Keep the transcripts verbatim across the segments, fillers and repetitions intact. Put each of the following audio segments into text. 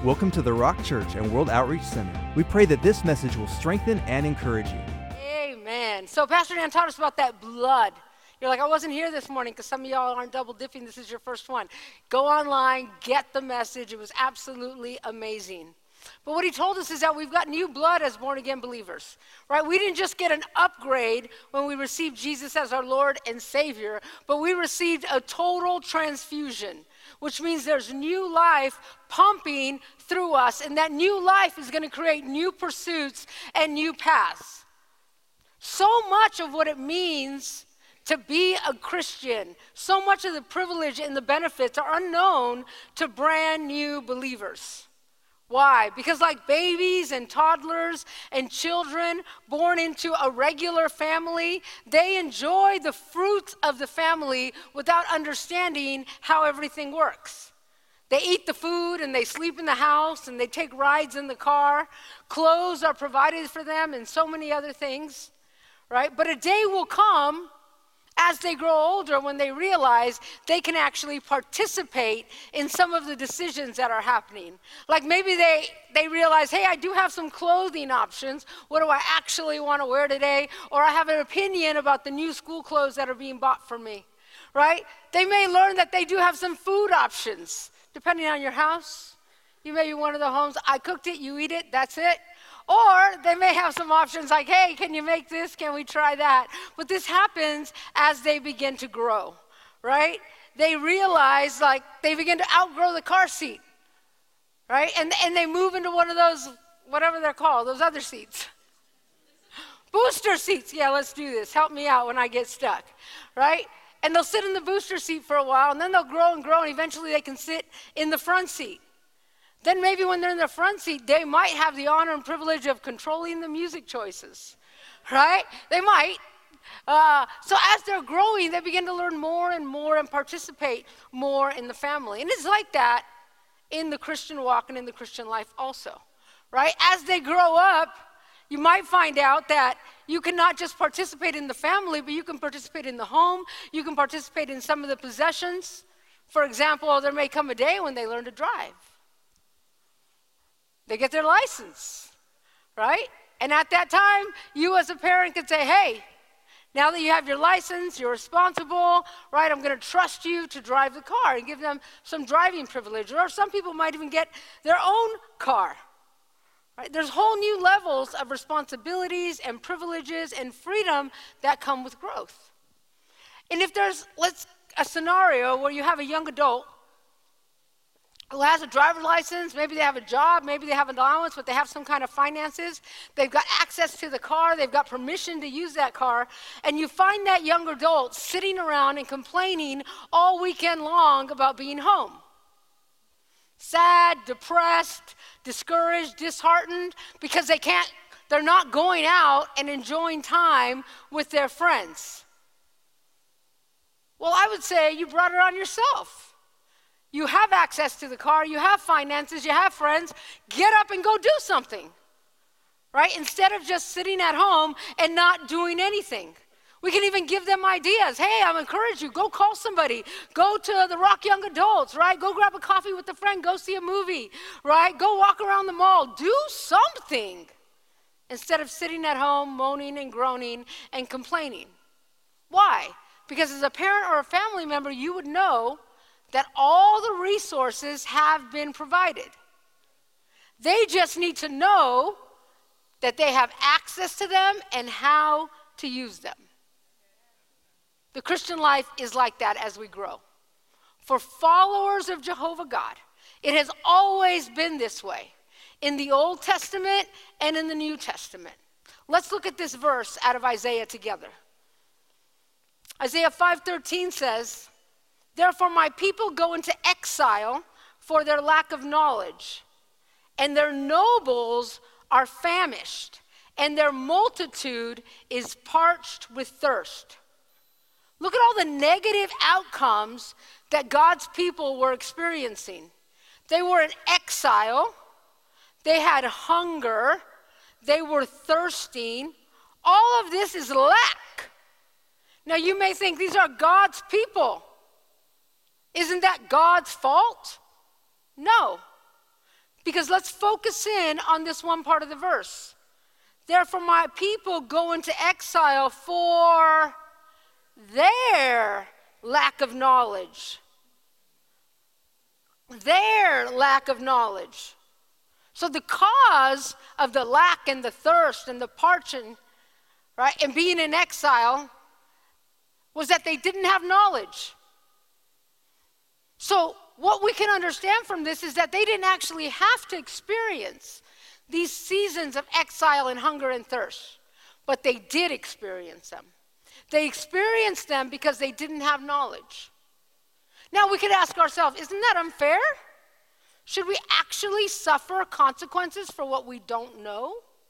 Welcome to the Rock Church and World Outreach Center. We pray that this message will strengthen and encourage you. Amen. So Pastor Dan taught us about that blood. You're like, I wasn't here this morning because some of y'all aren't double dipping. This is your first one. Go online, get the message. It was absolutely amazing. But what he told us is that we've got new blood as born-again believers, right? We didn't just get an upgrade when we received Jesus as our Lord and Savior, but we received a total transfusion, which means there's new life pumping through us, and that new life is going to create new pursuits and new paths. So much of what it means to be a Christian, so much of the privilege and the benefits are unknown to brand new believers. Why? Because like babies and toddlers and children born into a regular family, they enjoy the fruits of the family without understanding how everything works. They eat the food and they sleep in the house and they take rides in the car. Clothes are provided for them and so many other things, right? But a day will come as they grow older when they realize they can actually participate in some of the decisions that are happening. Like maybe they, they realize, hey, I do have some clothing options. What do I actually want to wear today? Or I have an opinion about the new school clothes that are being bought for me, right? They may learn that they do have some food options, depending on your house. You may be one of the homes, I cooked it, you eat it, that's it. Or they may have some options like, hey, can you make this? Can we try that? But this happens as they begin to grow, right? They realize, like, they begin to outgrow the car seat, right? And, and they move into one of those, whatever they're called, those other seats. Booster seats. Yeah, let's do this. Help me out when I get stuck, right? And they'll sit in the booster seat for a while, and then they'll grow and grow, and eventually they can sit in the front seat. Then maybe when they're in the front seat, they might have the honor and privilege of controlling the music choices, right? They might. Uh, so as they're growing, they begin to learn more and more and participate more in the family. And it's like that in the Christian walk and in the Christian life also, right? As they grow up, you might find out that you can not just participate in the family, but you can participate in the home. You can participate in some of the possessions. For example, there may come a day when they learn to drive. They get their license, right? And at that time, you as a parent could say, hey, now that you have your license, you're responsible, right? I'm going to trust you to drive the car and give them some driving privilege. Or some people might even get their own car, right? There's whole new levels of responsibilities and privileges and freedom that come with growth. And if there's, let's, a scenario where you have a young adult who has a driver's license, maybe they have a job, maybe they have an allowance, but they have some kind of finances. They've got access to the car. They've got permission to use that car. And you find that young adult sitting around and complaining all weekend long about being home. Sad, depressed, discouraged, disheartened, because they can't, they're not going out and enjoying time with their friends. Well, I would say you brought it on yourself. You have access to the car, you have finances, you have friends. Get up and go do something, right? Instead of just sitting at home and not doing anything. We can even give them ideas. Hey, I'm encouraging you, go call somebody. Go to the Rock Young Adults, right? Go grab a coffee with a friend, go see a movie, right? Go walk around the mall, do something. Instead of sitting at home, moaning and groaning and complaining. Why? Because as a parent or a family member, you would know that all the resources have been provided. They just need to know that they have access to them and how to use them. The Christian life is like that as we grow. For followers of Jehovah God, it has always been this way, in the Old Testament and in the New Testament. Let's look at this verse out of Isaiah together. Isaiah five thirteen says, therefore my people go into exile for their lack of knowledge, and their nobles are famished, and their multitude is parched with thirst. Look at all the negative outcomes that God's people were experiencing. They were in exile, they had hunger, they were thirsting. All of this is lack. Now you may think these are God's people. Isn't that God's fault? No. Because let's focus in on this one part of the verse. Therefore my people go into exile for their lack of knowledge. Their lack of knowledge. So the cause of the lack and the thirst and the parching, right, and being in exile was that they didn't have knowledge. So what we can understand from this is that they didn't actually have to experience these seasons of exile and hunger and thirst, but they did experience them. They experienced them because they didn't have knowledge. Now we could ask ourselves, isn't that unfair? Should we actually suffer consequences for what we don't know?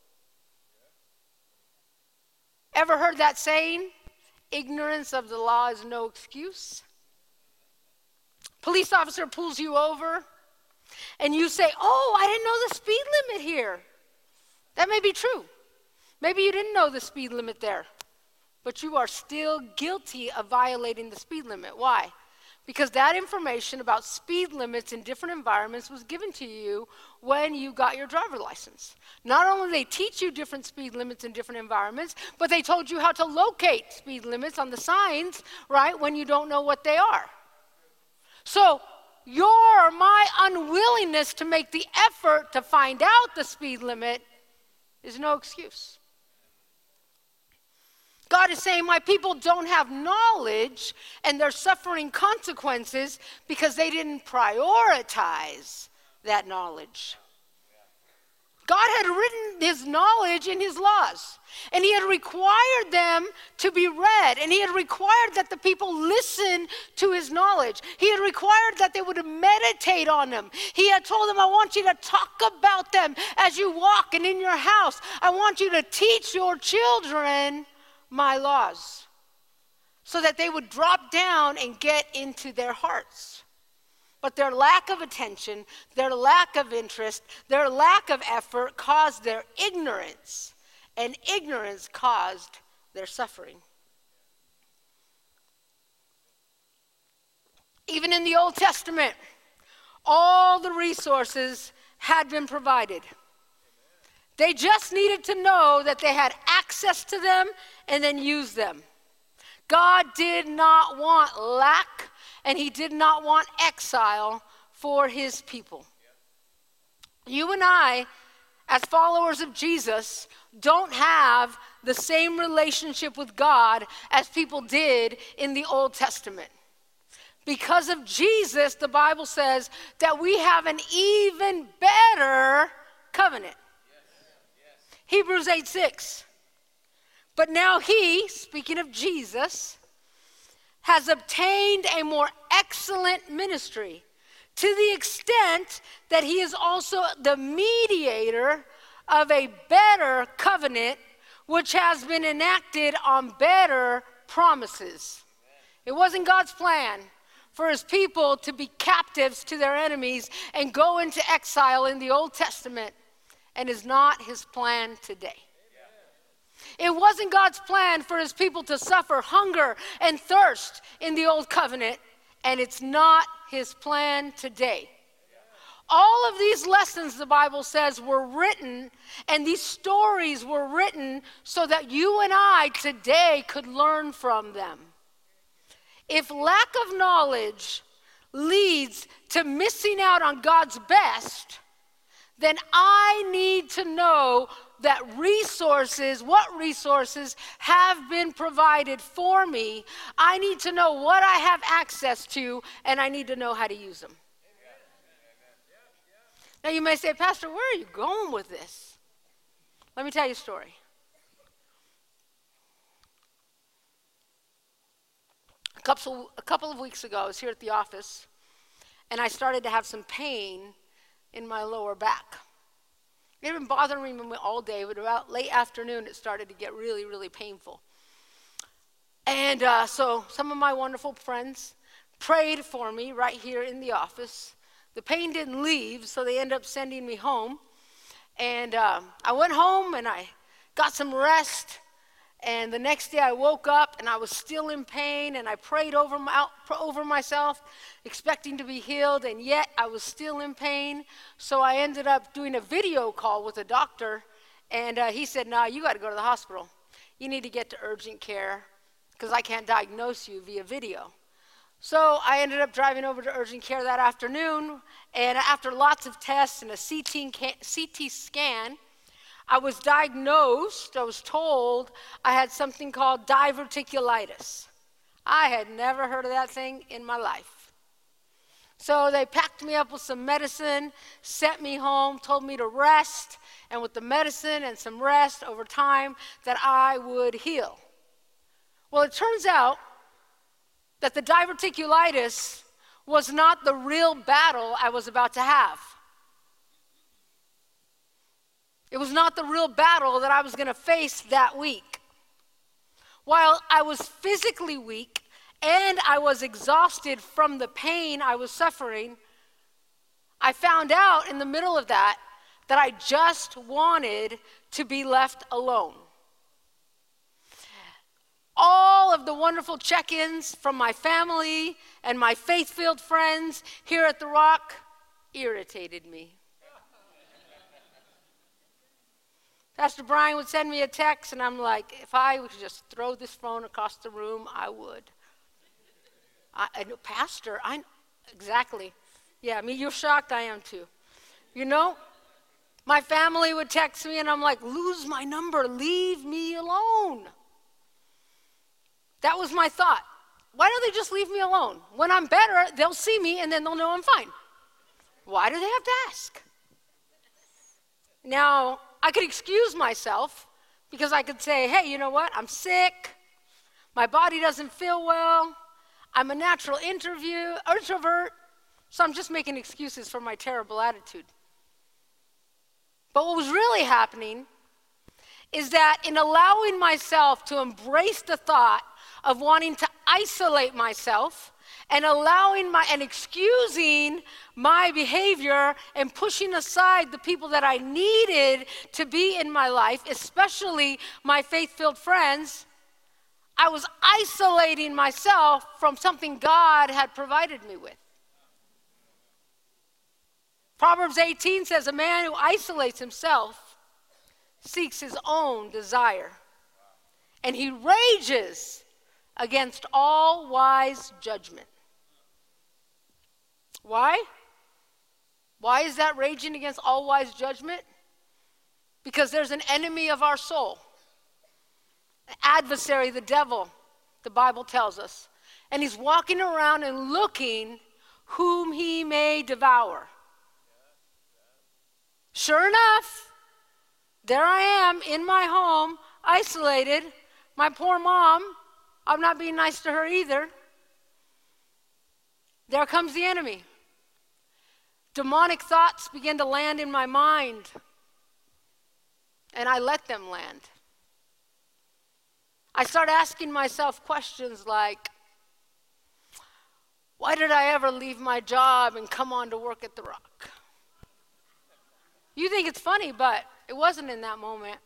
Ever heard that saying? Ignorance of the law is no excuse. Police officer pulls you over and you say, oh, I didn't know the speed limit here. That may be true. Maybe you didn't know the speed limit there, but you are still guilty of violating the speed limit. Why? Because that information about speed limits in different environments was given to you when you got your driver's license. Not only did they teach you different speed limits in different environments, but they told you how to locate speed limits on the signs, right, when you don't know what they are. So your, my unwillingness to make the effort to find out the speed limit is no excuse. God is saying, my people don't have knowledge and they're suffering consequences because they didn't prioritize that knowledge. God had written his knowledge in his laws, and he had required them to be read, and he had required that the people listen to his knowledge. He had required that they would meditate on them. He had told them, I want you to talk about them as you walk and in your house. I want you to teach your children my laws, so that they would drop down and get into their hearts. But their lack of attention, their lack of interest, their lack of effort caused their ignorance, and ignorance caused their suffering. Even in the Old Testament, all the resources had been provided. They just needed to know that they had access to them and then use them. God did not want lack, and he did not want exile for his people. You and I, as followers of Jesus, don't have the same relationship with God as people did in the Old Testament. Because of Jesus, the Bible says that we have an even better covenant. Hebrews eight six. But now he, speaking of Jesus, has obtained a more excellent ministry, to the extent that he is also the mediator of a better covenant, which has been enacted on better promises. It wasn't God's plan for his people to be captives to their enemies and go into exile in the Old Testament, and is not his plan today. It wasn't God's plan for his people to suffer hunger and thirst in the old covenant, and it's not his plan today. All of these lessons, the Bible says, were written, and these stories were written so that you and I today could learn from them. If lack of knowledge leads to missing out on God's best, then I need to know that resources, what resources have been provided for me. I need to know what I have access to, and I need to know how to use them. Now you may say, Pastor, where are you going with this? Let me tell you a story. A couple, a couple of weeks ago, I was here at the office, and I started to have some pain in my lower back. It had been bothering me all day, but about late afternoon, it started to get really, really painful. And uh, so some of my wonderful friends prayed for me right here in the office. The pain didn't leave, so they ended up sending me home. And uh, I went home, and I got some rest. And the next day I woke up and I was still in pain, and I prayed over, my, over myself, expecting to be healed, and yet I was still in pain. So I ended up doing a video call with a doctor, and uh, he said, "Nah, you got to go to the hospital. You need to get to urgent care because I can't diagnose you via video." So I ended up driving over to urgent care that afternoon, and after lots of tests and a C T scan, I was diagnosed, I was told I had something called diverticulitis. I had never heard of that thing in my life. So they packed me up with some medicine, sent me home, told me to rest, and with the medicine and some rest over time that I would heal. Well, it turns out that the diverticulitis was not the real battle I was about to have. It was not the real battle that I was going to face that week. While I was physically weak and I was exhausted from the pain I was suffering, I found out in the middle of that that I just wanted to be left alone. All of the wonderful check-ins from my family and my faith-filled friends here at The Rock irritated me. Pastor Brian would send me a text, and I'm like, if I would just throw this phone across the room, I would. I, I know, Pastor, I exactly. Yeah, I mean, you're shocked, I am too. You know, my family would text me, and I'm like, lose my number, leave me alone. That was my thought. Why don't they just leave me alone? When I'm better, they'll see me, and then they'll know I'm fine. Why do they have to ask? Now, I could excuse myself because I could say, hey, you know what? I'm sick. My body doesn't feel well. I'm a natural interview, introvert. So I'm just making excuses for my terrible attitude. But what was really happening is that in allowing myself to embrace the thought of wanting to isolate myself and allowing my and excusing my behavior and pushing aside the people that I needed to be in my life, especially my faith-filled friends, I was isolating myself from something God had provided me with. Proverbs eighteen says, a man who isolates himself seeks his own desire, and he rages against all wise judgment. Why? Why is that raging against all wise judgment? Because there's an enemy of our soul, an adversary, the devil, the Bible tells us. And he's walking around and looking whom he may devour. Sure enough, there I am in my home, isolated. My poor mom, I'm not being nice to her either. There comes the enemy. Demonic thoughts begin to land in my mind, and I let them land. I start asking myself questions like, why did I ever leave my job and come on to work at The Rock? You think it's funny, but it wasn't in that moment.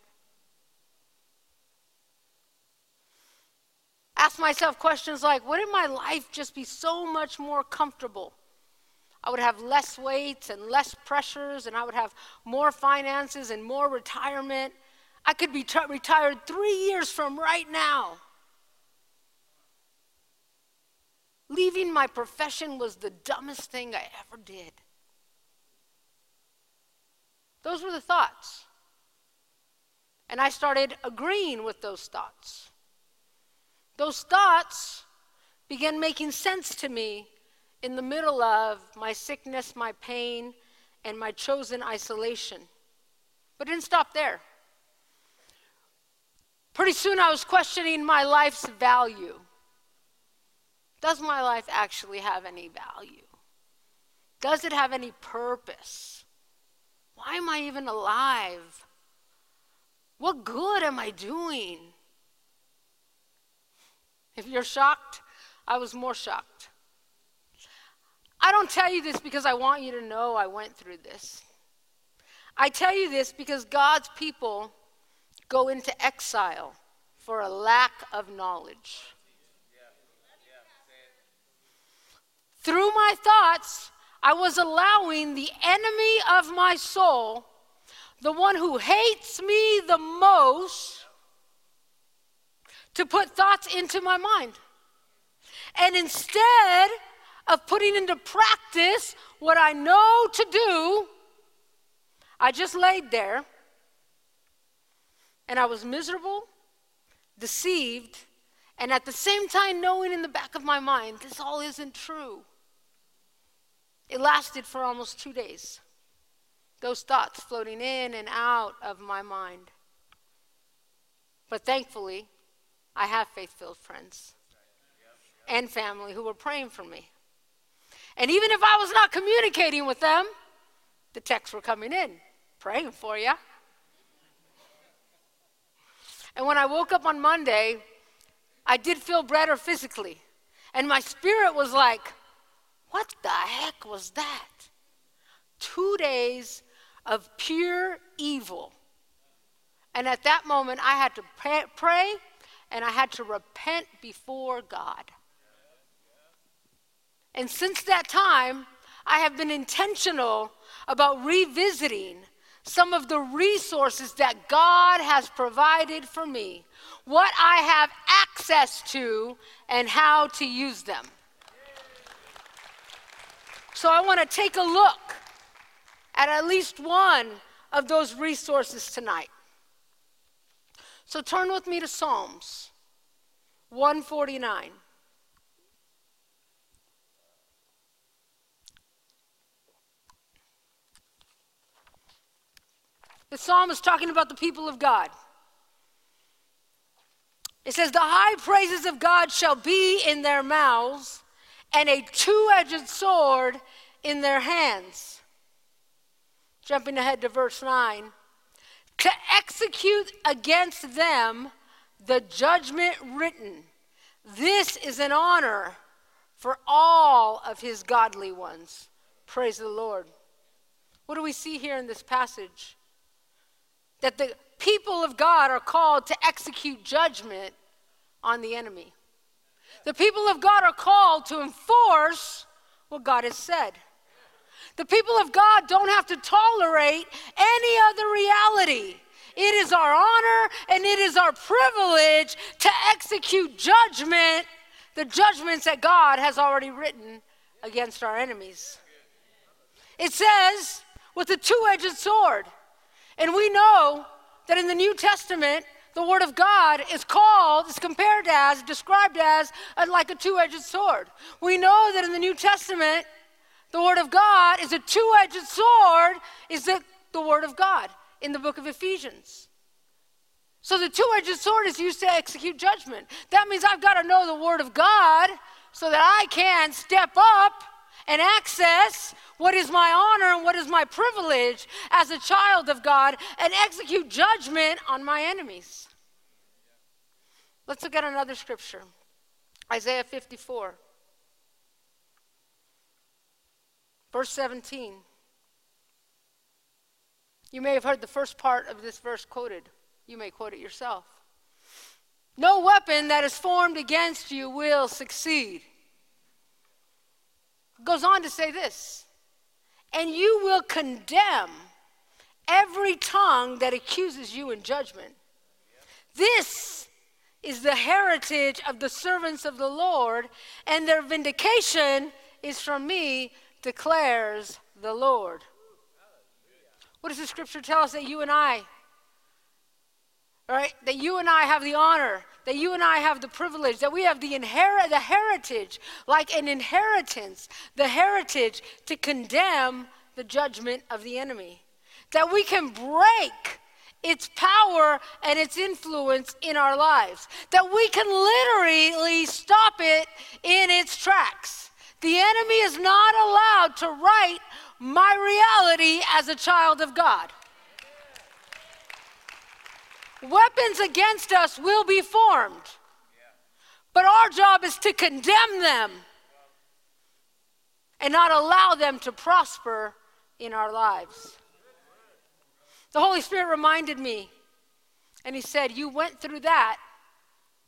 Ask myself questions like, wouldn't my life just be so much more comfortable? I would have less weights and less pressures, and I would have more finances and more retirement. I could be t- retired three years from right now. Leaving my profession was the dumbest thing I ever did. Those were the thoughts. And I started agreeing with those thoughts. Those thoughts began making sense to me in the middle of my sickness, my pain, and my chosen isolation. But it didn't stop there. Pretty soon I was questioning my life's value. Does my life actually have any value? Does it have any purpose? Why am I even alive? What good am I doing? If you're shocked, I was more shocked. I don't tell you this because I want you to know I went through this. I tell you this because God's people go into exile for a lack of knowledge. Through my thoughts, I was allowing the enemy of my soul, the one who hates me the most, to put thoughts into my mind. And instead of putting into practice what I know to do, I just laid there and I was miserable, deceived, and at the same time knowing in the back of my mind, this all isn't true. It lasted for almost two days. Those thoughts floating in and out of my mind. But thankfully, I have faith-filled friends and family who were praying for me. And even if I was not communicating with them, the texts were coming in, praying for you. And when I woke up on Monday, I did feel better physically. And my spirit was like, what the heck was that? Two days of pure evil. And at that moment, I had to pray, pray and I had to repent before God. And since that time, I have been intentional about revisiting some of the resources that God has provided for me, what I have access to, and how to use them. So I want to take a look at at least one of those resources tonight. So turn with me to Psalms one forty-nine. The psalm is talking about the people of God. It says, the high praises of God shall be in their mouths, and a two-edged sword in their hands. Jumping ahead to verse nine. To execute against them the judgment written. This is an honor for all of his godly ones. Praise the Lord. What do we see here in this passage? That the people of God are called to execute judgment on the enemy. The people of God are called to enforce what God has said. The people of God don't have to tolerate any other reality. It is our honor and it is our privilege to execute judgment, the judgments that God has already written against our enemies. It says, with a two-edged sword. And we know that in the New Testament, the Word of God is called, is compared as, described as, uh, like a two-edged sword. We know that in the New Testament, the Word of God is a two-edged sword, is the, the Word of God in the book of Ephesians. So the two-edged sword is used to execute judgment. That means I've got to know the Word of God so that I can step up and access what is my honor and what is my privilege as a child of God and execute judgment on my enemies. Let's look at another scripture. Isaiah fifty-four. Verse seventeen. You may have heard the first part of this verse quoted. You may quote it yourself. No weapon that is formed against you will succeed. It goes on to say this. And you will condemn every tongue that accuses you in judgment. This is the heritage of the servants of the Lord, and their vindication is from me, declares the Lord. What does the scripture tell us? That you and I, all right, that you and I have the honor, that you and I have the privilege, that we have the inherit, the heritage, like an inheritance, the heritage to condemn the judgment of the enemy. That we can break its power and its influence in our lives. That we can literally stop it in its tracks. The enemy is not allowed to write my reality as a child of God. Weapons against us will be formed, but our job is to condemn them and not allow them to prosper in our lives. The Holy Spirit reminded me, and he said, you went through that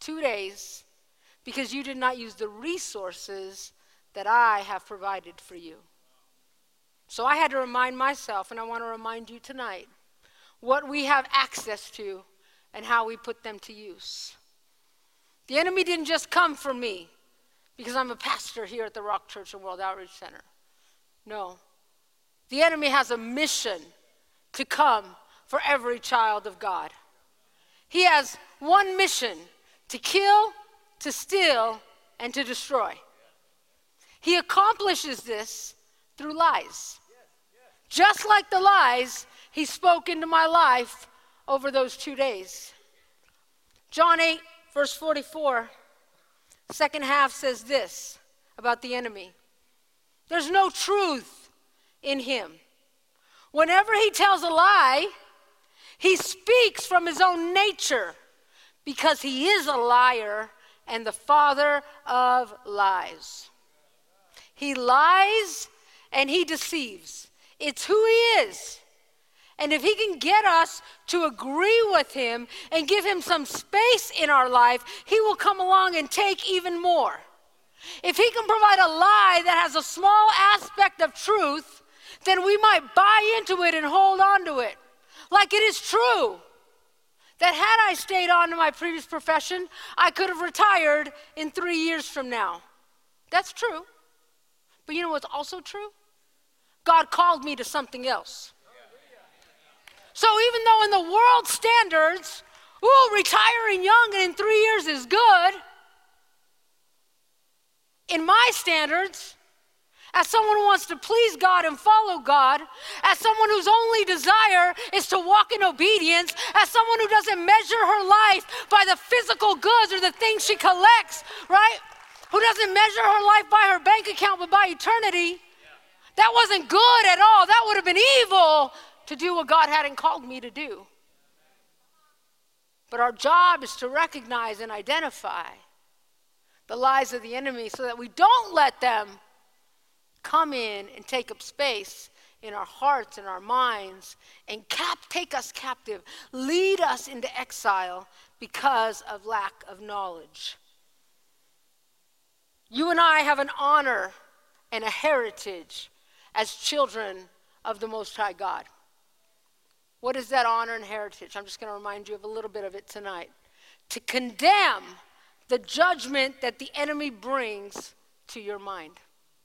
two days because you did not use the resources that I have provided for you. So I had to remind myself, and I want to remind you tonight, what we have access to and how we put them to use. The enemy didn't just come for me because I'm a pastor here at the Rock Church and World Outreach Center. No. The enemy has a mission to come for every child of God. He has one mission: to kill, to steal, and to destroy. He accomplishes this through lies. Just like the lies he spoke into my life over those two days. John eight, verse forty-four, second half says this about the enemy. There's no truth in him. Whenever he tells a lie, he speaks from his own nature because he is a liar and the father of lies. He lies and he deceives. It's who he is. And if he can get us to agree with him and give him some space in our life, he will come along and take even more. If he can provide a lie that has a small aspect of truth, then we might buy into it and hold on to it. Like it is true that had I stayed on to my previous profession, I could have retired in three years from now. That's true. But you know what's also true? God called me to something else. So even though in the world standards, ooh, retiring young and in three years is good, in my standards, as someone who wants to please God and follow God, as someone whose only desire is to walk in obedience, as someone who doesn't measure her life by the physical goods or the things she collects, right? Who doesn't measure her life by her bank account but by eternity, that wasn't good at all. That would have been evil to do what God hadn't called me to do. But our job is to recognize and identify the lies of the enemy so that we don't let them come in and take up space in our hearts and our minds and cap- take us captive, lead us into exile because of lack of knowledge. You and I have an honor and a heritage as children of the Most High God. What is that honor and heritage? I'm just going to remind you of a little bit of it tonight. To condemn the judgment that the enemy brings to your mind.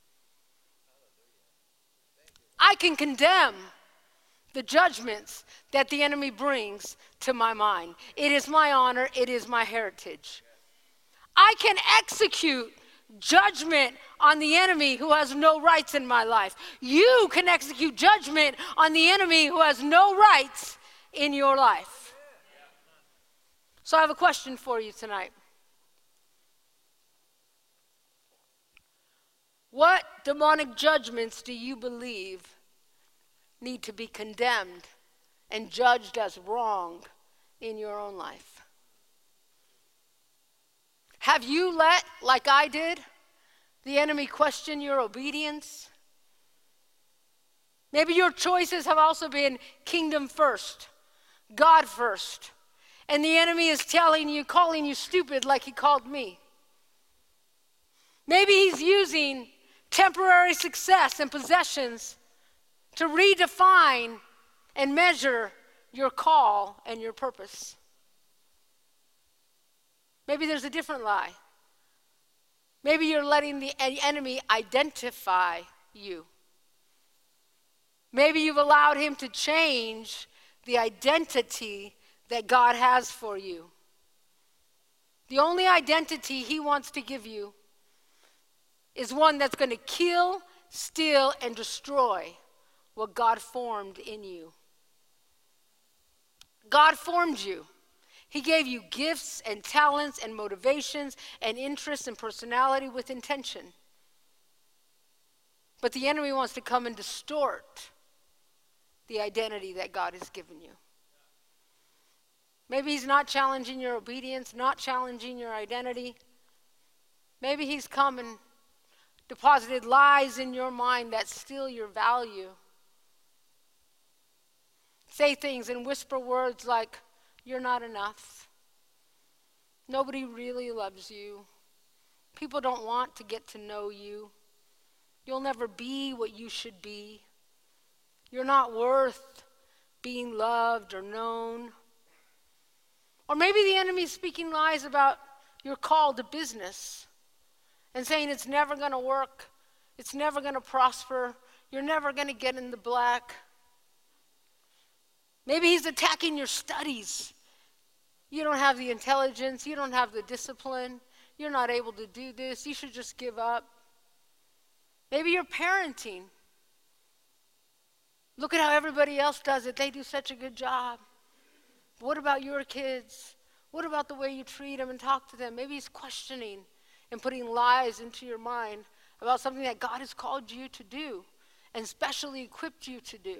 I can condemn the judgments that the enemy brings to my mind. It is my honor. It is my heritage. I can execute judgment on the enemy who has no rights in my life. You can execute judgment on the enemy who has no rights in your life. So I have a question for you tonight. What demonic judgments do you believe need to be condemned and judged as wrong in your own life? Have you let, like I did, the enemy question your obedience? Maybe your choices have also been kingdom first, God first, and the enemy is telling you, calling you stupid like he called me. Maybe he's using temporary success and possessions to redefine and measure your call and your purpose. Maybe there's a different lie. Maybe you're letting the enemy identify you. Maybe you've allowed him to change the identity that God has for you. The only identity he wants to give you is one that's going to kill, steal, and destroy what God formed in you. God formed you. He gave you gifts and talents and motivations and interests and personality with intention. But the enemy wants to come and distort the identity that God has given you. Maybe he's not challenging your obedience, not challenging your identity. Maybe he's come and deposited lies in your mind that steal your value. Say things and whisper words like, you're not enough. Nobody really loves you. People don't want to get to know you. You'll never be what you should be. You're not worth being loved or known. Or maybe the enemy's speaking lies about your call to business and saying it's never going to work, it's never going to prosper, you're never going to get in the black. Maybe he's attacking your studies. You don't have the intelligence, you don't have the discipline, you're not able to do this, you should just give up. Maybe you're parenting. Look at how everybody else does it. They do such a good job. What about your kids? What about the way you treat them and talk to them? Maybe he's questioning and putting lies into your mind about something that God has called you to do and specially equipped you to do.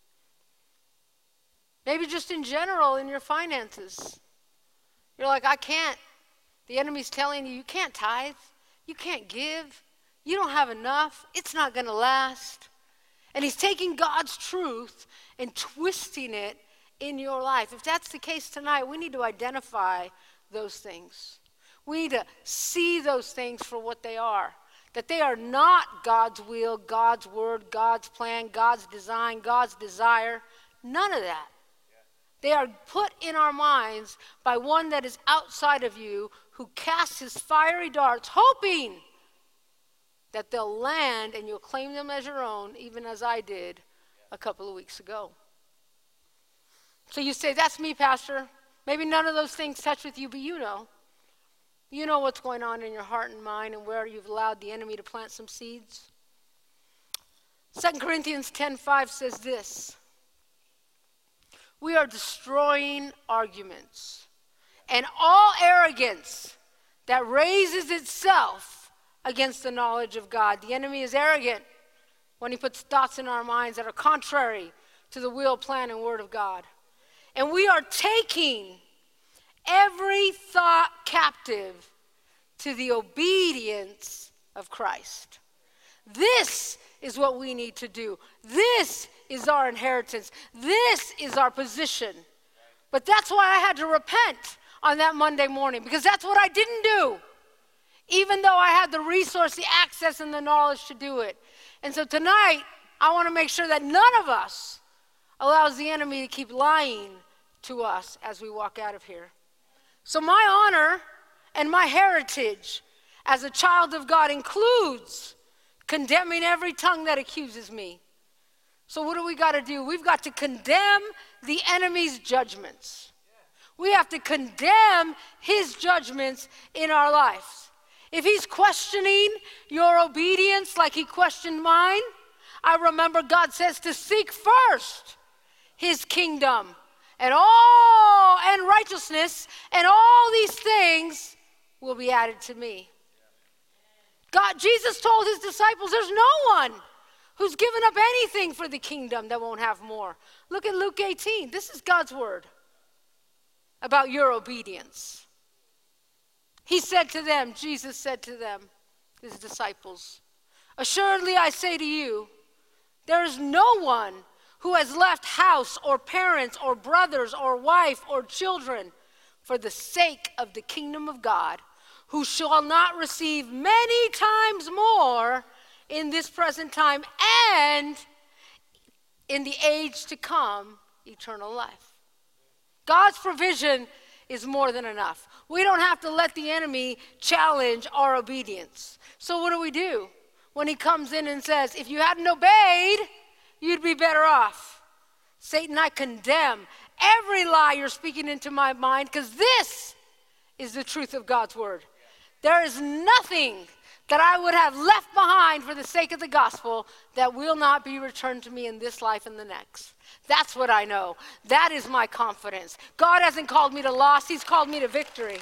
Maybe just in general in your finances. You're like, I can't. The enemy's telling you, you can't tithe. You can't give. You don't have enough. It's not going to last. And he's taking God's truth and twisting it in your life. If that's the case tonight, we need to identify those things. We need to see those things for what they are. That they are not God's will, God's word, God's plan, God's design, God's desire. None of that. They are put in our minds by one that is outside of you who casts his fiery darts, hoping that they'll land and you'll claim them as your own, even as I did a couple of weeks ago. So you say, that's me, Pastor. Maybe none of those things touch with you, but you know. You know what's going on in your heart and mind and where you've allowed the enemy to plant some seeds. Second Corinthians ten five says this. We are destroying arguments and all arrogance that raises itself against the knowledge of God. The enemy is arrogant when he puts thoughts in our minds that are contrary to the will, plan, and word of God. And we are taking every thought captive to the obedience of Christ. This is what we need to do. This is our inheritance. This is our position. But that's why I had to repent on that Monday morning, because that's what I didn't do, even though I had the resource, the access, and the knowledge to do it. And so tonight, I want to make sure that none of us allows the enemy to keep lying to us as we walk out of here. So my honor and my heritage as a child of God includes condemning every tongue that accuses me. So what do we got to do? We've got to condemn the enemy's judgments. We have to condemn his judgments in our lives. If he's questioning your obedience like he questioned mine, I remember God says to seek first his kingdom and all and righteousness, and all these things will be added to me. God, Jesus told his disciples, there's no one who's given up anything for the kingdom that won't have more. Look at Luke eighteen. This is God's word about your obedience. He said to them, Jesus said to them, his disciples, assuredly I say to you, there is no one who has left house or parents or brothers or wife or children for the sake of the kingdom of God, who shall not receive many times more in this present time and in the age to come, eternal life. God's provision is more than enough. We don't have to let the enemy challenge our obedience. So what do we do when he comes in and says, if you hadn't obeyed, you'd be better off? Satan, I condemn every lie you're speaking into my mind, because this is the truth of God's word. There is nothing that I would have left behind for the sake of the gospel that will not be returned to me in this life and the next. That's what I know. That is my confidence. God hasn't called me to loss. He's called me to victory.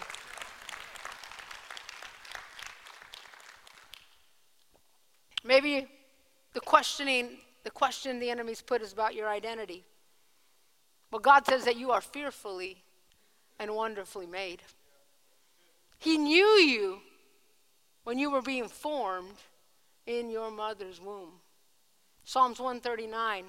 Maybe the questioning, the question the enemy's put is about your identity. Well, God says that you are fearfully and wonderfully made. He knew you when you were being formed in your mother's womb. Psalms one thirty-nine.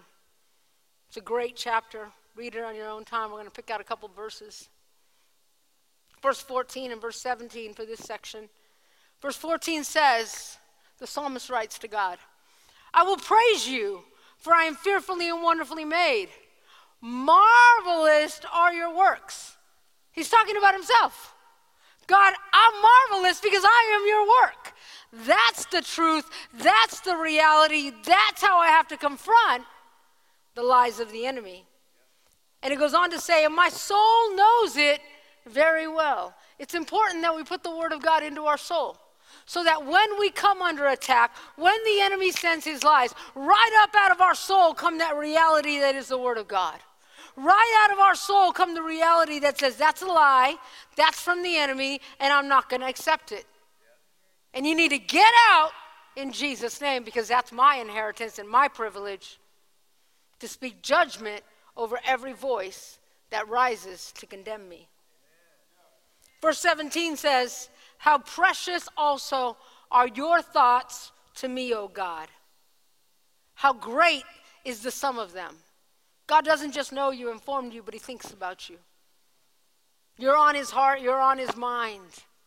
It's a great chapter. Read it on your own time. We're going to pick out a couple verses. verse fourteen and verse seventeen for this section. Verse fourteen says, the psalmist writes to God, I will praise you, for I am fearfully and wonderfully made. Marvelous are your works. He's talking about himself. God, I'm marvelous because I am your work. That's the truth. That's the reality. That's how I have to confront the lies of the enemy. And it goes on to say, and my soul knows it very well. It's important that we put the word of God into our soul, so that when we come under attack, when the enemy sends his lies, right up out of our soul come that reality that is the word of God. Right out of our soul come the reality that says, that's a lie, that's from the enemy, and I'm not going to accept it. And you need to get out in Jesus' name, because that's my inheritance and my privilege to speak judgment over every voice that rises to condemn me. Verse seventeen says, how precious also are your thoughts to me, O God. How great is the sum of them. God doesn't just know you, informed you, but he thinks about you. You're on his heart, you're on his mind.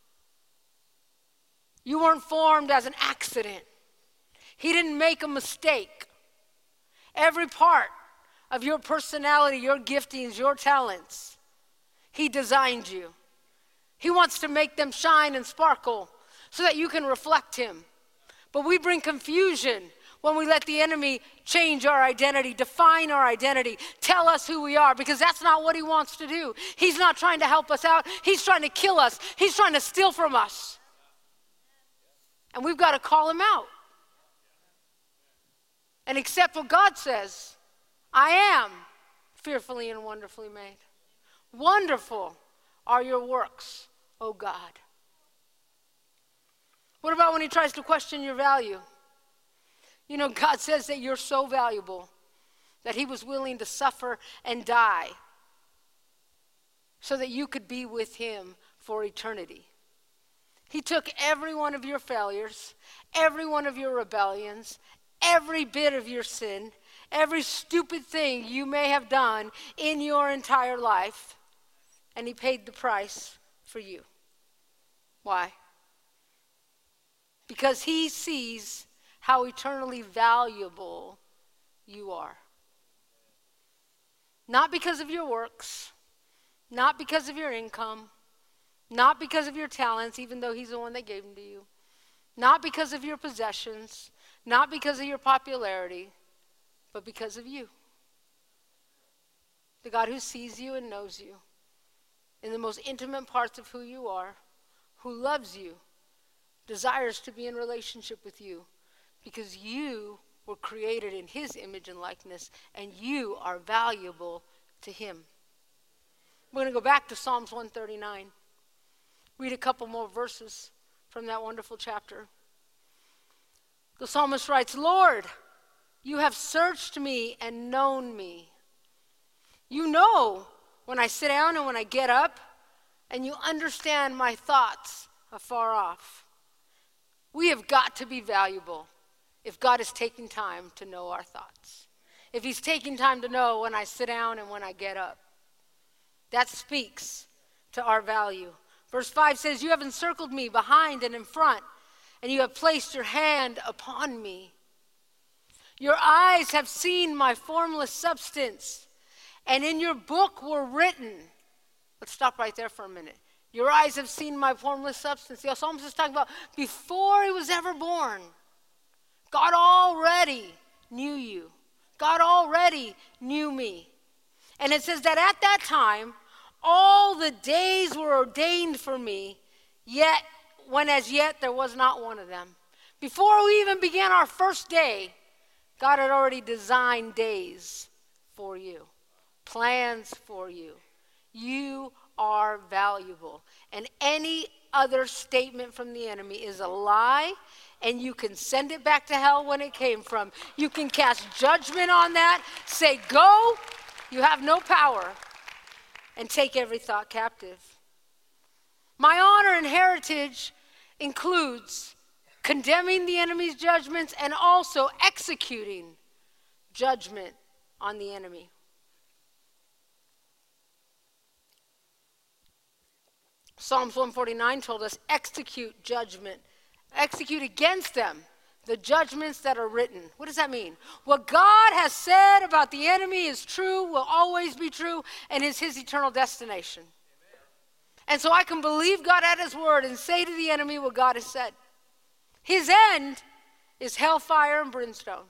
You weren't formed as an accident. He didn't make a mistake. Every part of your personality, your giftings, your talents, he designed you. He wants to make them shine and sparkle so that you can reflect him. But we bring confusion when we let the enemy change our identity, define our identity, tell us who we are, because that's not what he wants to do. He's not trying to help us out. He's trying to kill us. He's trying to steal from us. And we've got to call him out and accept what God says. I am fearfully and wonderfully made. Wonderful are your works, O God. What about when he tries to question your value? You know, God says that you're so valuable that he was willing to suffer and die so that you could be with him for eternity. He took every one of your failures, every one of your rebellions, every bit of your sin, every stupid thing you may have done in your entire life, and he paid the price for you. Why? Because he sees how eternally valuable you are. Not because of your works, not because of your income, not because of your talents, even though he's the one that gave them to you, not because of your possessions, not because of your popularity, but because of you. The God who sees you and knows you in the most intimate parts of who you are, who loves you, desires to be in relationship with you because you were created in his image and likeness, and you are valuable to him. We're going to go back to Psalms one thirty-nine. Read a couple more verses from that wonderful chapter. The psalmist writes, Lord, you have searched me and known me. You know when I sit down and when I get up, and you understand my thoughts afar off. We have got to be valuable if God is taking time to know our thoughts. If he's taking time to know when I sit down and when I get up. That speaks to our value. Verse five says, you have encircled me behind and in front, and you have placed your hand upon me. Your eyes have seen my formless substance, and in your book were written. Let's stop right there for a minute. Your eyes have seen my formless substance. The psalmist is talking about before he was ever born. God already knew you. God already knew me. And it says that at that time, all the days were ordained for me, yet when as yet there was not one of them. Before we even began our first day, God had already designed days for you, plans for you. You are valuable. And any other statement from the enemy is a lie, and you can send it back to hell when it came from. You can cast judgment on that, say, go, you have no power, and take every thought captive. My honor and heritage includes condemning the enemy's judgments and also executing judgment on the enemy. Psalms one forty-nine told us, execute judgment. Execute against them the judgments that are written. What does that mean? What God has said about the enemy is true, will always be true, and is his eternal destination. Amen. And so I can believe God at his word and say to the enemy what God has said. His end is hellfire and brimstone.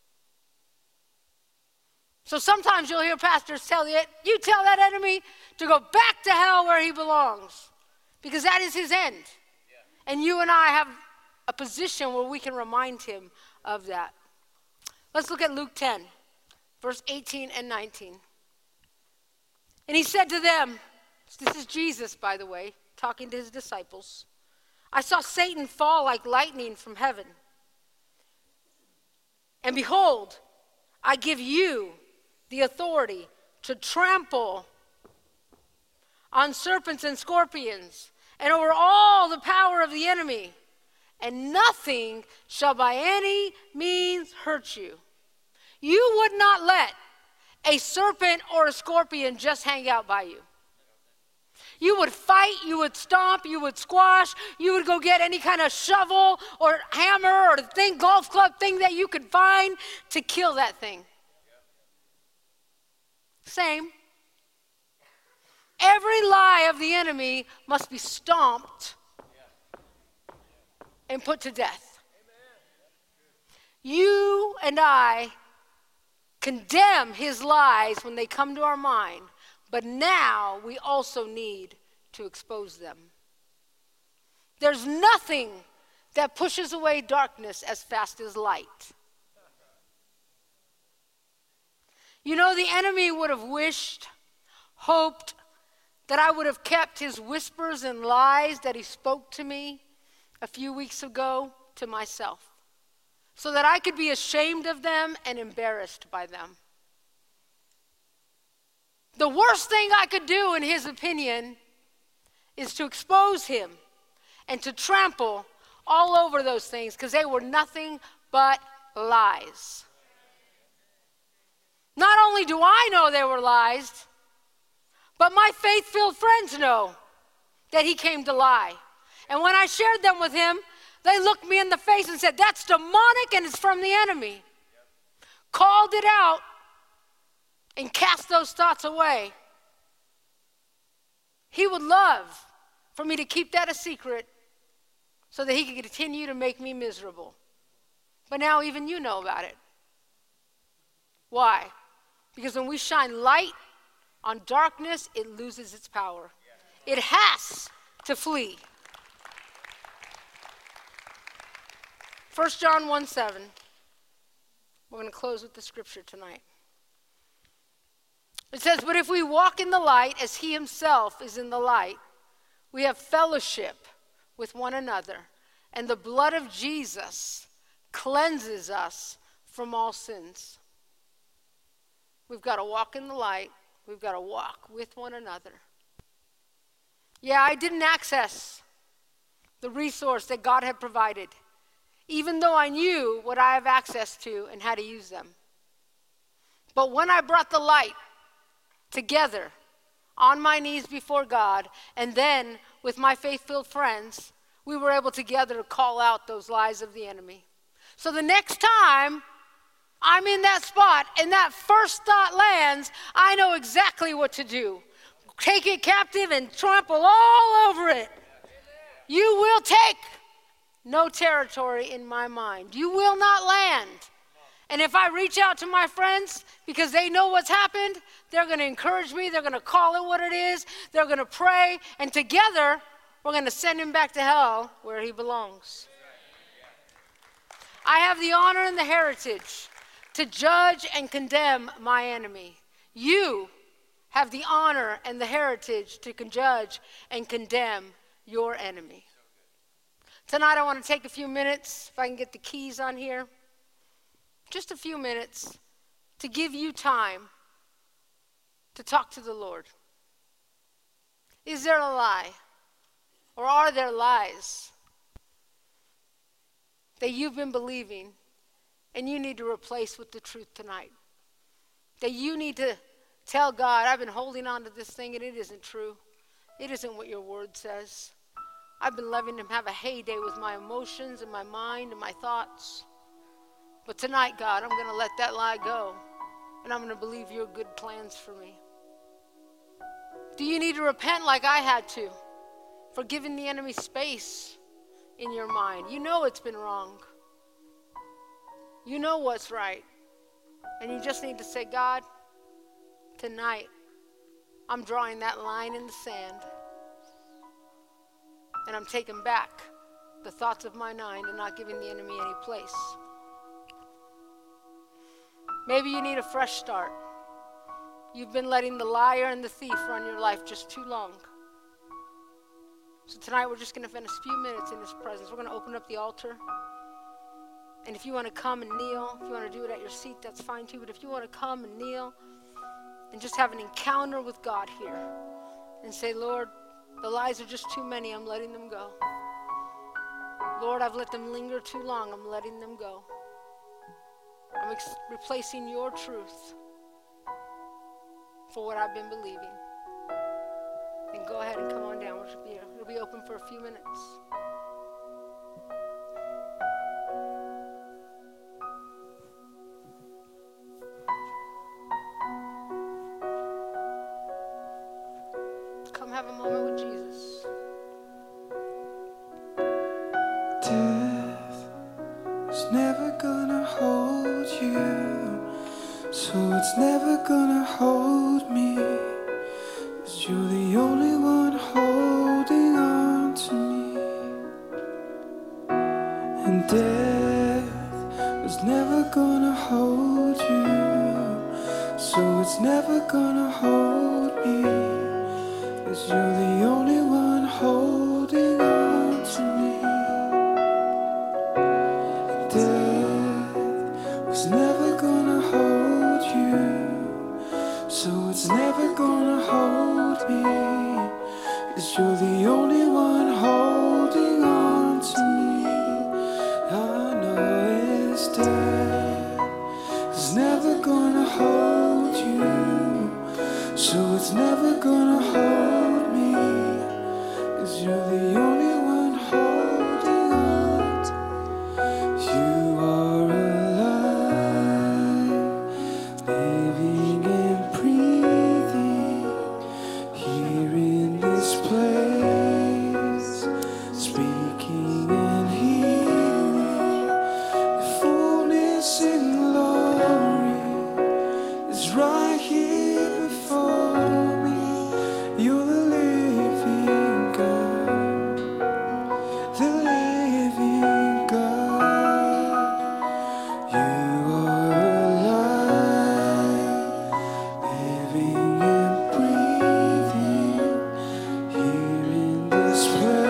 So sometimes you'll hear pastors tell you, you tell that enemy to go back to hell where he belongs, because that is his end. Yeah. And you and I have a position where we can remind him of that. Let's look at Luke ten, verse eighteen and nineteen. And he said to them, this is Jesus, by the way, talking to his disciples, I saw Satan fall like lightning from heaven. And behold, I give you the authority to trample on serpents and scorpions and over all the power of the enemy, and nothing shall by any means hurt you. You would not let a serpent or a scorpion just hang out by you. You would fight, you would stomp, you would squash, you would go get any kind of shovel or hammer or thing, golf club thing that you could find to kill that thing. Same. Every lie of the enemy must be stomped and put to death. You and I condemn his lies when they come to our mind, but now we also need to expose them. There's nothing that pushes away darkness as fast as light. You know, the enemy would have wished, hoped that I would have kept his whispers and lies that he spoke to me a few weeks ago to myself, so that I could be ashamed of them and embarrassed by them. The worst thing I could do, in his opinion, is to expose him and to trample all over those things, because they were nothing but lies. Not only do I know they were lies, but my faith-filled friends know that he came to lie. And when I shared them with him, they looked me in the face and said, that's demonic and it's from the enemy. Yep. Called it out and cast those thoughts away. He would love for me to keep that a secret so that he could continue to make me miserable. But now even you know about it. Why? Because when we shine light on darkness, it loses its power. It has to flee. First John one seven. We're going to close with the scripture tonight. It says, but if we walk in the light as he himself is in the light, we have fellowship with one another, and the blood of Jesus cleanses us from all sins. We've got to walk in the light. We've got to walk with one another. Yeah, I didn't access the resource that God had provided, even though I knew what I have access to and how to use them. But when I brought the light together on my knees before God, and then with my faith-filled friends, we were able together to call out those lies of the enemy. So the next time I'm in that spot and that first thought lands, I know exactly what to do. Take it captive and trample all over it. You will take no territory in my mind. You will not land. And if I reach out to my friends because they know what's happened, they're going to encourage me. They're going to call it what it is. They're going to pray. And together, we're going to send him back to hell where he belongs. I have the honor and the heritage to judge and condemn my enemy. You have the honor and the heritage to judge and condemn your enemy. Tonight I want to take a few minutes, if I can get the keys on here, just a few minutes to give you time to talk to the Lord. Is there a lie, or are there lies that you've been believing and you need to replace with the truth tonight? That you need to tell God, I've been holding on to this thing and it isn't true. It isn't what your word says. I've been letting him have a heyday with my emotions and my mind and my thoughts. But tonight, God, I'm going to let that lie go, and I'm going to believe your good plans for me. Do you need to repent like I had to for giving the enemy space in your mind? You know it's been wrong. You know what's right. And you just need to say, God, tonight, I'm drawing that line in the sand. And I'm taking back the thoughts of my mind and not giving the enemy any place. Maybe you need a fresh start. You've been letting the liar and the thief run your life just too long. So tonight we're just going to spend a few minutes in his presence. We're going to open up the altar. And if you want to come and kneel, if you want to do it at your seat, that's fine too. But if you want to come and kneel and just have an encounter with God here and say, Lord, the lies are just too many. I'm letting them go. Lord, I've let them linger too long. I'm letting them go. I'm ex- replacing your truth for what I've been believing. Then go ahead and come on down. It'll be, it'll be open for a few minutes. Come have a moment with Jesus. Death is never gonna hold you, so it's never gonna hold me, 'cause you're the only one holding on to me. And death is never gonna hold you, so it's never gonna hold me, 'cause you're the only one holding on to me. And death was never gonna hold you, so it's never gonna hold me, 'cause you're the only one holding on to me. I know it's death is never gonna hold you, so it's never gonna hold me, 'cause you're the only one holding on to me. You are alive, living and breathing here in this place, speaking and healing. The fullness and glory is right here before me. You're the living God, the living God. You are alive, living and breathing here in this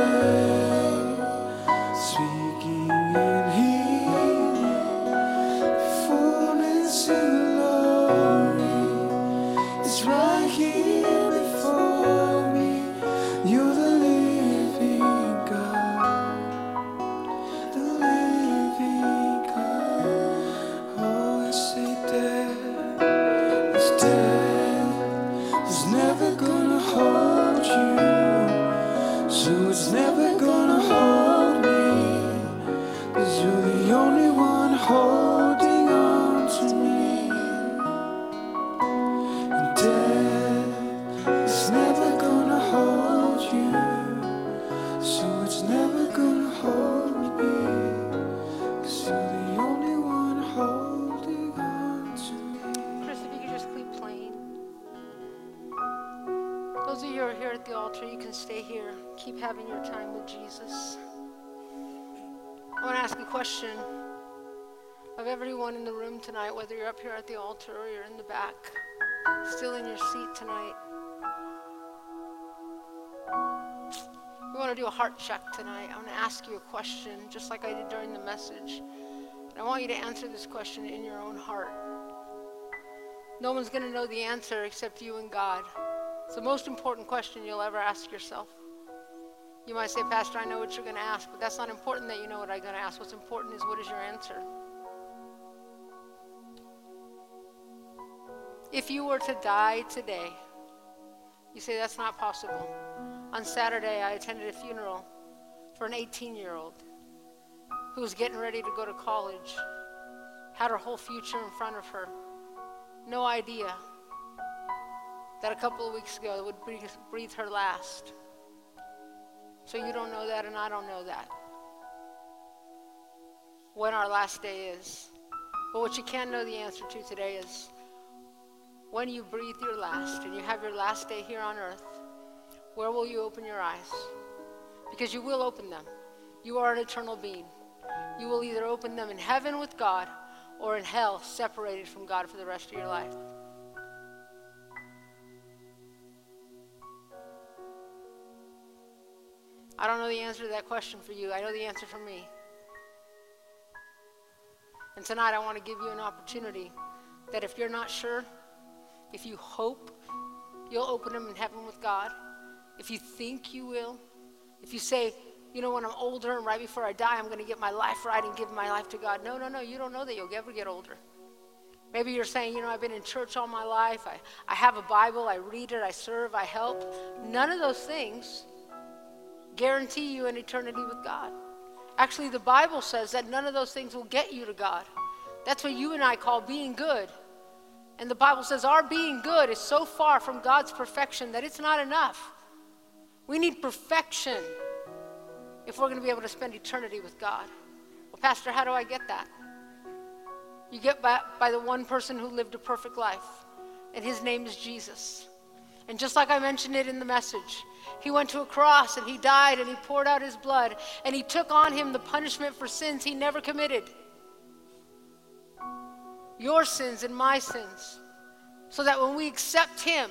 place, speaking and healing. Fullness and glory is right here before me. You're the living God, the living God. Oh, I say death is death is never gonna hold you, so it's never gonna hold me, 'cause you're the only one holding on to me. And death is never gonna hold you, so it's never gonna hold me, 'cause you're the only one holding on to me. Chris, if you could just keep playing. Those of you who are here at the altar, you can stay here. Keep having your time with Jesus. I want to ask a question of everyone in the room tonight, whether you're up here at the altar or you're in the back, still in your seat tonight. We want to do a heart check tonight. I want to ask you a question, just like I did during the message. And I want you to answer this question in your own heart. No one's going to know the answer except you and God. It's the most important question you'll ever ask yourself. You might say, Pastor, I know what you're going to ask, but that's not important that you know what I'm going to ask. What's important is, what is your answer? If you were to die today, you say that's not possible. On Saturday, I attended a funeral for an eighteen-year-old who was getting ready to go to college, had her whole future in front of her. No idea that a couple of weeks ago it would breathe, breathe her last. So you don't know that, and I don't know that, when our last day is. But what you can know the answer to today is, when you breathe your last and you have your last day here on earth, where will you open your eyes? Because you will open them. You are an eternal being. You will either open them in heaven with God or in hell, separated from God for the rest of your life. I don't know the answer to that question for you. I know the answer for me. And tonight I want to give you an opportunity that if you're not sure, if you hope you'll open them in heaven with God, if you think you will, if you say, you know, when I'm older and right before I die, I'm going to get my life right and give my life to God. No, no, no, you don't know that you'll ever get older. Maybe you're saying, you know, I've been in church all my life. I, I have a Bible. I read it. I serve. I help. None of those things guarantee you an eternity with God. Actually, the Bible says that none of those things will get you to God. That's what you and I call being good. And the Bible says our being good is so far from God's perfection that it's not enough. We need perfection if we're going to be able to spend eternity with God. Well, Pastor, how do I get that? You get by, by the one person who lived a perfect life, and his name is Jesus. And just like I mentioned it in the message, he went to a cross and he died and he poured out his blood and he took on him the punishment for sins he never committed. Your sins and my sins. So that when we accept him,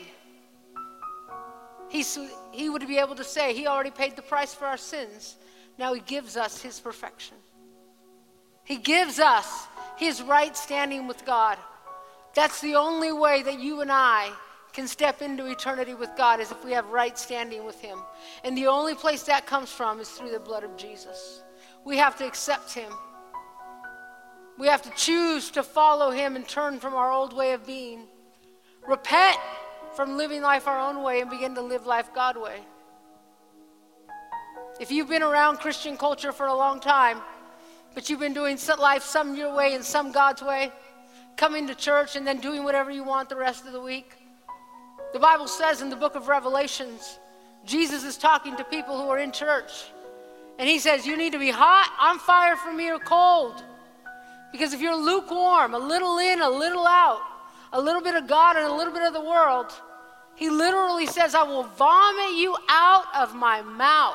he, he would be able to say, he already paid the price for our sins. Now he gives us his perfection. He gives us his right standing with God. That's the only way that you and I can step into eternity with God, is if we have right standing with him. And the only place that comes from is through the blood of Jesus. We have to accept him. We have to choose to follow him and turn from our old way of being. Repent from living life our own way and begin to live life God's way. If you've been around Christian culture for a long time, but you've been doing life some your way and some God's way, coming to church and then doing whatever you want the rest of the week, the Bible says in the book of Revelations, Jesus is talking to people who are in church. And he says, you need to be hot on fire for me, or cold. Because if you're lukewarm, a little in, a little out, a little bit of God and a little bit of the world, he literally says, I will vomit you out of my mouth.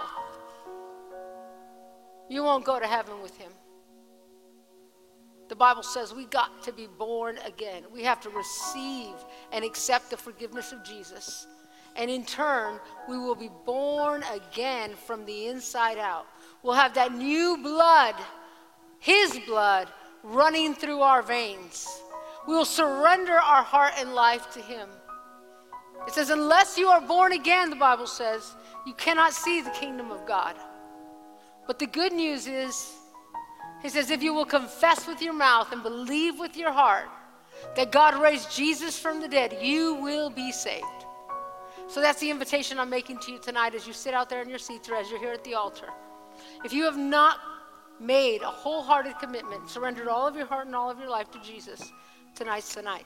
You won't go to heaven with him. The Bible says we got to be born again. We have to receive and accept the forgiveness of Jesus. And in turn, we will be born again from the inside out. We'll have that new blood, his blood, running through our veins. We will surrender our heart and life to him. It says, unless you are born again, the Bible says, you cannot see the kingdom of God. But the good news is, he says, if you will confess with your mouth and believe with your heart that God raised Jesus from the dead, you will be saved. So that's the invitation I'm making to you tonight as you sit out there in your seats or as you're here at the altar. If you have not made a wholehearted commitment, surrendered all of your heart and all of your life to Jesus, tonight's tonight.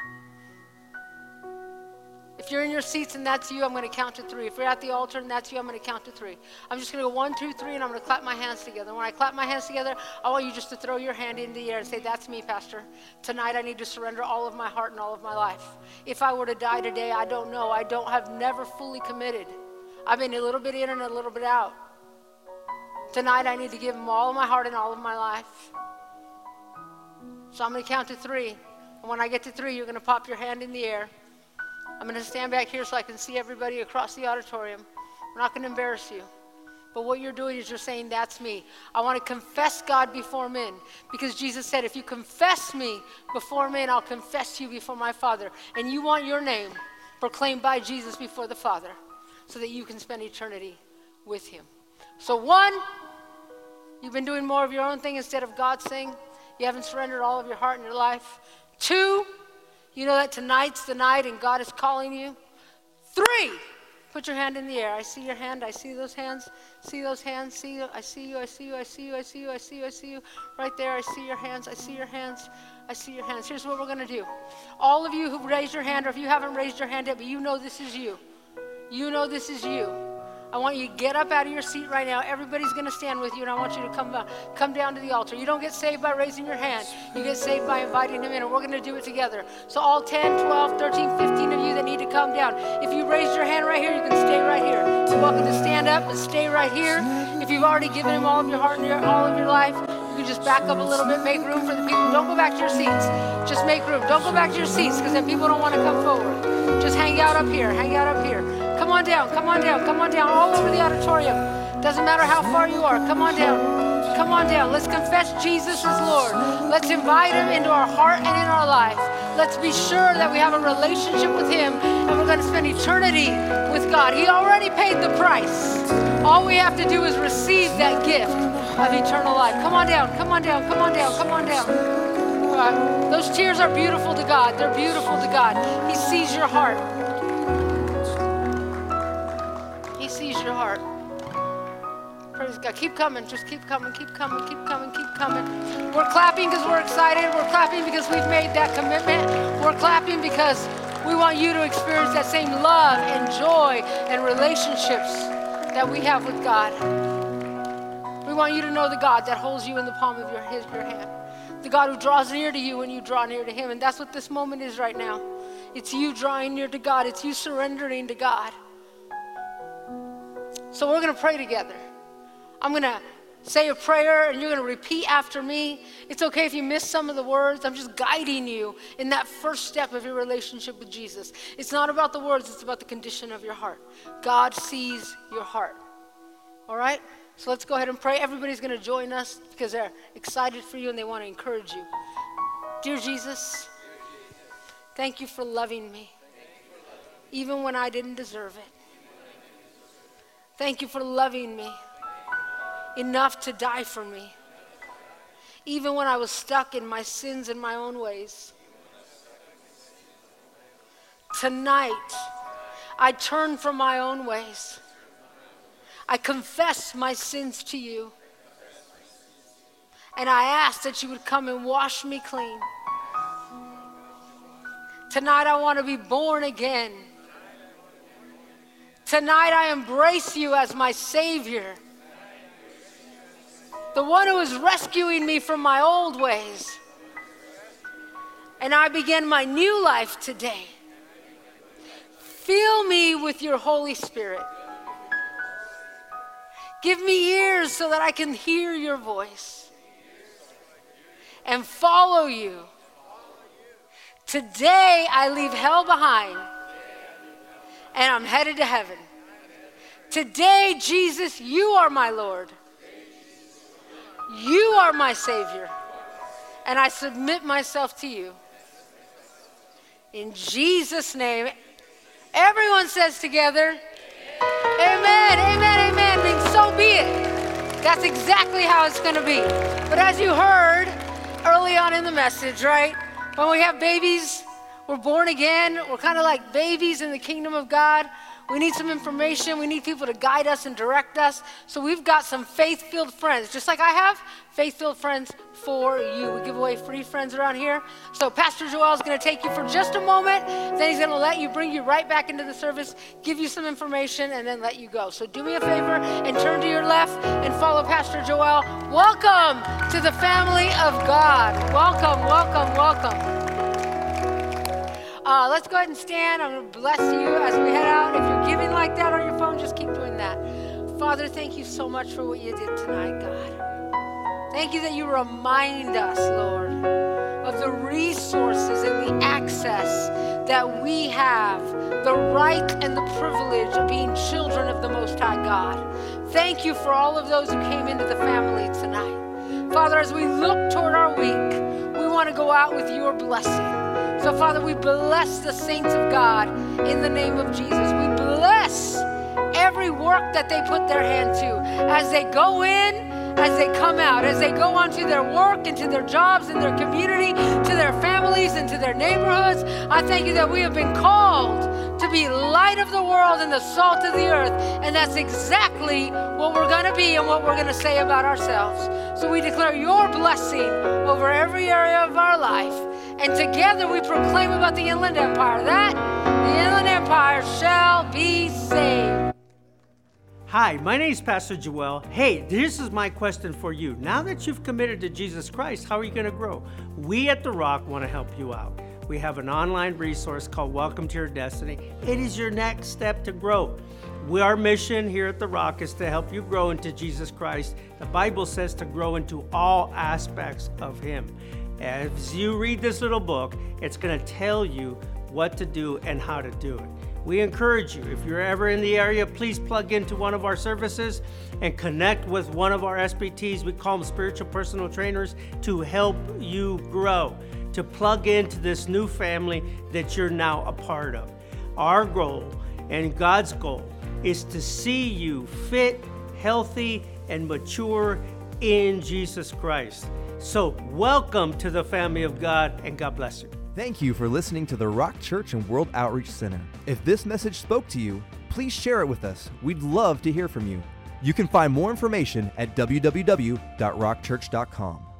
If you're in your seats and that's you, I'm going to count to three. If you're at the altar and that's you, I'm going to count to three. I'm just going to go one, two, three, and I'm going to clap my hands together. When I clap my hands together, I want you just to throw your hand into the air and say, that's me, Pastor. Tonight I need to surrender all of my heart and all of my life. If I were to die today, I don't know. I don't have never fully committed. I've been a little bit in and a little bit out. Tonight I need to give him all of my heart and all of my life. So I'm going to count to three. And when I get to three, you're going to pop your hand in the air. I'm going to stand back here so I can see everybody across the auditorium. I'm not going to embarrass you. But what you're doing is you're saying, that's me. I want to confess God before men. Because Jesus said, if you confess me before men, I'll confess you before my Father. And you want your name proclaimed by Jesus before the Father so that you can spend eternity with him. So one, you've been doing more of your own thing instead of God's thing. You haven't surrendered all of your heart and your life. Two, you know that tonight's the night and God is calling you. Three, Put your hand in the air. I see your hand. I see those hands. See those hands. See you. I see you. I see you. I see you. I see you. I see you. I see you. Right there. I see your hands. I see your hands. I see your hands. Here's what we're going to do. All of you who raised your hand, or if you haven't raised your hand yet, but you know this is you. You know this is you. I want you to get up out of your seat right now. Everybody's going to stand with you, and I want you to come, uh, come down to the altar. You don't get saved by raising your hand. You get saved by inviting him in, and we're going to do it together. So all ten, twelve, thirteen, fifteen of you that need to come down, if you raised your hand right here, you can stay right here. You're welcome to stand up and stay right here. If you've already given him all of your heart and your, all of your life, you can just back up a little bit, make room for the people. Don't go back to your seats. Just make room. Don't go back to your seats, because then people don't want to come forward. Just hang out up here. Hang out up here. Come on down, come on down, come on down, all over the auditorium. Doesn't matter how far you are, come on down. Come on down. Let's confess Jesus as Lord. Let's invite him into our heart and in our life. Let's be sure that we have a relationship with him, and we're going to spend eternity with God. He already paid the price. All we have to do is receive that gift of eternal life. Come on down, come on down, come on down, come on down. All right. Those tears are beautiful to God. They're beautiful to God. He sees your heart. He sees your heart. Praise God. Keep coming. Just keep coming. Keep coming. Keep coming. Keep coming. We're clapping because we're excited. We're clapping because we've made that commitment. We're clapping because we want you to experience that same love and joy and relationships that we have with God. We want you to know the God that holds you in the palm of your, his, your hand. The God who draws near to you when you draw near to him. And that's what this moment is right now. It's you drawing near to God. It's you surrendering to God. So we're going to pray together. I'm going to say a prayer, and you're going to repeat after me. It's okay if you miss some of the words. I'm just guiding you in that first step of your relationship with Jesus. It's not about the words. It's about the condition of your heart. God sees your heart. All right? So let's go ahead and pray. Everybody's going to join us because they're excited for you and they want to encourage you. Dear Jesus, thank you for loving me, even when I didn't deserve it. Thank you for loving me enough to die for me, even when I was stuck in my sins and my own ways. Tonight, I turn from my own ways. I confess my sins to you. And I ask that you would come and wash me clean. Tonight, I want to be born again. Tonight, I embrace you as my Savior, the one who is rescuing me from my old ways. And I begin my new life today. Fill me with your Holy Spirit. Give me ears so that I can hear your voice and follow you. Today, I leave hell behind, and I'm headed to heaven. Today, Jesus, you are my Lord. You are my Savior, and I submit myself to you. In Jesus' name, everyone says together, amen, amen, amen. And so be it. That's exactly how it's going to be. But as you heard early on in the message, right? When we have babies, we're born again. We're kind of like babies in the kingdom of God. We need some information. We need people to guide us and direct us. So we've got some faith-filled friends, just like I have faith-filled friends for you. We give away free friends around here. So Pastor Joel is going to take you for just a moment. Then he's going to let you, bring you right back into the service, give you some information, and then let you go. So do me a favor and turn to your left and follow Pastor Joel. Welcome to the family of God. Welcome, welcome, welcome. Uh, let's go ahead and stand. I'm going to bless you as we head out. If you're giving like that on your phone, just keep doing that. Father, thank you so much for what you did tonight, God. Thank you that you remind us, Lord, of the resources and the access that we have, the right and the privilege of being children of the Most High God. Thank you for all of those who came into the family tonight. Father, as we look toward our week, we want to go out with your blessing. So, Father, we bless the saints of God in the name of Jesus. We bless every work that they put their hand to as they go in, as they come out, as they go on to their work and to their jobs and their community, to their families and to their neighborhoods. I thank you that we have been called to be light of the world and the salt of the earth. And that's exactly what we're going to be and what we're going to say about ourselves. So we declare your blessing over every area of our life. And together we proclaim about the Inland Empire that the Inland Empire shall be saved. Hi, my name is Pastor Joel. Hey, this is my question for you. Now that you've committed to Jesus Christ, how are you going to grow? We at The Rock want to help you out. We have an online resource called Welcome to Your Destiny. It is your next step to grow. We, our mission here at The Rock is to help you grow into Jesus Christ. The Bible says to grow into all aspects of Him. As you read this little book, it's going to tell you what to do and how to do it. We encourage you, if you're ever in the area, please plug into one of our services and connect with one of our S P Ts. We call them spiritual personal trainers, to help you grow, to plug into this new family that you're now a part of. Our goal and God's goal is to see you fit, healthy, and mature in Jesus Christ. So welcome to the family of God, and God bless you. Thank you for listening to the Rock Church and World Outreach Center. If this message spoke to you, please share it with us. We'd love to hear from you. You can find more information at w w w dot rock church dot com.